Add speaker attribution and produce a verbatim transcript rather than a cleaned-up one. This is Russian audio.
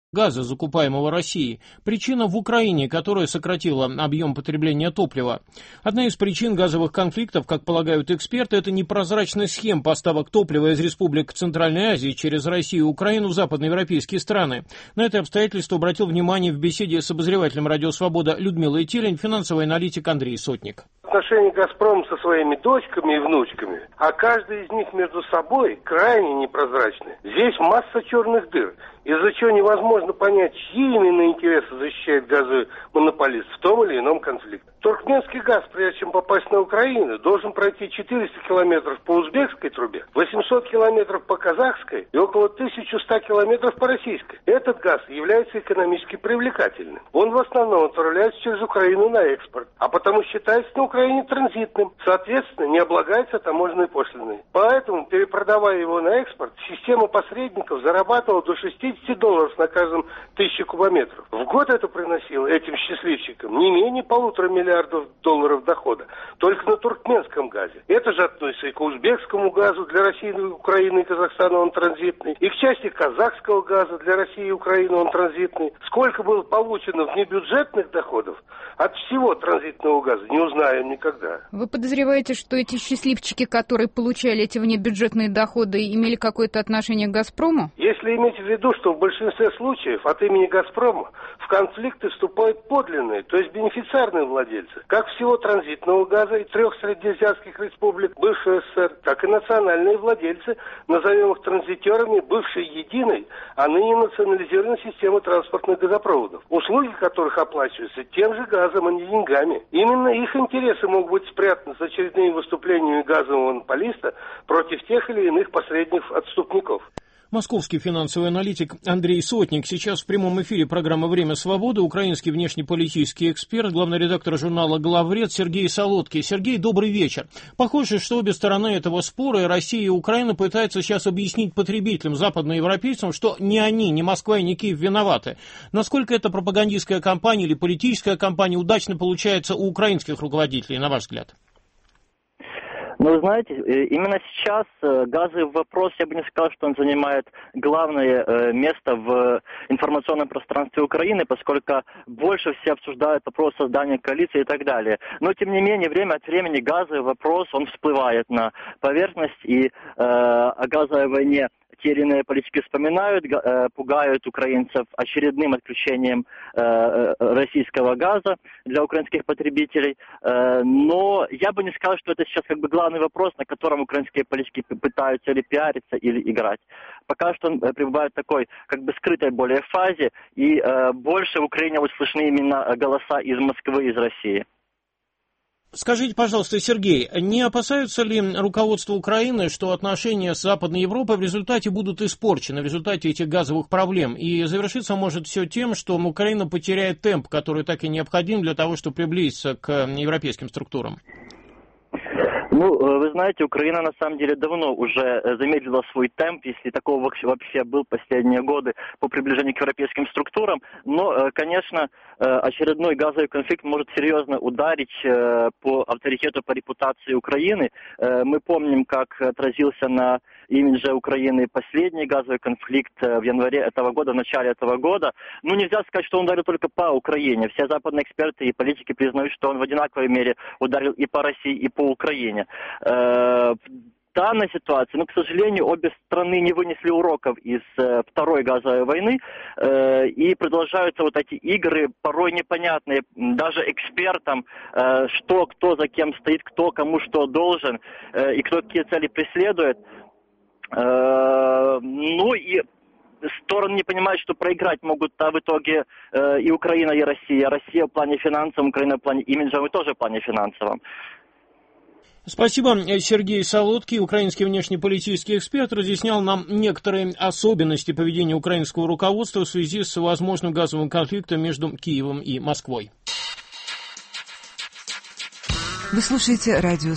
Speaker 1: газа, закупаемого Россией. Причина в Украине, которая сократила объем потребления топлива. Одна из причин газовых конфликтов, как полагают эксперты, это непрозрачность схем поставок топлива из республик Центральной Азии через Россию и Украину в западноевропейские страны. На это обстоятельство обратил внимание в беседе с обозревателем «Радио Свобода» Людмилой Телень финансовый аналитик Андрей Сотник.
Speaker 2: Отношения «Газпрома» со своими дочками и внучками, а каждый из них между собой крайне непрозрачны. Здесь масса черных дыр, из-за чего невозможно понять, чьи именно интересы защищает газовый монополист в том или ином конфликте. Туркменский газ, прежде чем попасть на Украину, должен пройти четыреста километров по узбекской трубе, восемьсот километров по казахской и около тысяча сто километров по российской. Этот газ является экономически привлекательным. Он в основном отправляется через Украину на экспорт, а потому считается на Украине транзитным, соответственно, не облагается таможенной пошлиной. Поэтому, перепродавая его на экспорт, система посредников зарабатывала до шестьдесят долларов на каждом тысяче кубометров. В год это приносило этим счастливчикам не менее полутора миллиардов долларов дохода. Только на туркменском газе. Это же относится и к узбекскому газу, для России, Украины и Казахстана он транзитный, и к части казахского газа, для России и Украины он транзитный. Сколько было получено внебюджетных доходов от всего транзитного газа, не узнаем никогда.
Speaker 3: Вы подозреваете, что эти счастливчики, которые получали эти внебюджетные доходы, имели какое-то отношение к «Газпрому»?
Speaker 2: Если иметь в виду, что в большинстве случаев от имени «Газпрома» в конфликты вступают подлинные, то есть бенефициарные владельцы, как всего транзитного газа и трех среднеазиатских республик бывшей СССР, так и национальные владельцы, назовем их транзитерами бывшей единой, а ныне национализированной системы транспортных газопроводов, услуги которых оплачиваются тем же газом, а не деньгами. Именно их интересы могут быть спрятаны с очередными выступлениями газового монополиста против тех или иных посредников-отступников.
Speaker 1: Московский финансовый аналитик Андрей Сотник. Сейчас в прямом эфире программы «Время свободы» украинский внешнеполитический эксперт, главный редактор журнала «Главред» Сергей Солодкий. Сергей, добрый вечер. Похоже, что обе стороны этого спора, и Россия, и Украина, пытаются сейчас объяснить потребителям, западноевропейцам, что ни они, ни Москва и ни Киев виноваты. Насколько эта пропагандистская кампания или политическая кампания удачно получается у украинских руководителей, на ваш взгляд?
Speaker 4: Ну, вы знаете, именно сейчас газовый вопрос, я бы не сказал, что он занимает главное место в информационном пространстве Украины, поскольку больше все обсуждают вопрос создания коалиции и так далее. Но, тем не менее, время от времени газовый вопрос, он всплывает на поверхность, и э, о газовой войне те или иные политики вспоминают, э, пугают украинцев очередным отключением э, российского газа для украинских потребителей. Э, но я бы не сказал, что это сейчас как бы главный вопрос, на котором украинские политики пытаются или пиариться, или играть. Пока что он пребывает в такой как бы скрытой более фазе, и э, больше в Украине вот слышны именно голоса из Москвы, из России.
Speaker 1: Скажите, пожалуйста, Сергей, не опасаются ли руководство Украины, что отношения с Западной Европой в результате будут испорчены, в результате этих газовых проблем? И завершиться может все тем, что Украина потеряет темп, который так и необходим для того, чтобы приблизиться к европейским структурам?
Speaker 4: Ну, вы знаете, Украина на самом деле давно уже замедлила свой темп, если такого вообще был последние годы по приближению к европейским структурам. Но, конечно, очередной газовый конфликт может серьезно ударить по авторитету, по репутации Украины. Мы помним, как отразился на имидже Украины последний газовый конфликт в январе этого года, в начале этого года. Ну, нельзя сказать, что он ударил только по Украине. Все западные эксперты и политики признают, что он в одинаковой мере ударил и по России, и по Украине. В данной ситуации, но, к сожалению, обе страны не вынесли уроков из э, второй газовой войны, э, и продолжаются вот эти игры, порой непонятные даже экспертам, э, что, кто за кем стоит, кто кому что должен, э, и кто какие цели преследует. Э, ну и стороны не понимают, что проиграть могут а в итоге э, и Украина, и Россия. Россия в плане финансовом, Украина в плане имиджа, и тоже в плане финансовом.
Speaker 1: Спасибо. Сергей Солодкий, украинский внешнеполитический эксперт, разъяснял нам некоторые особенности поведения украинского руководства в связи с возможным газовым конфликтом между Киевом и Москвой.
Speaker 5: Вы слушаете радио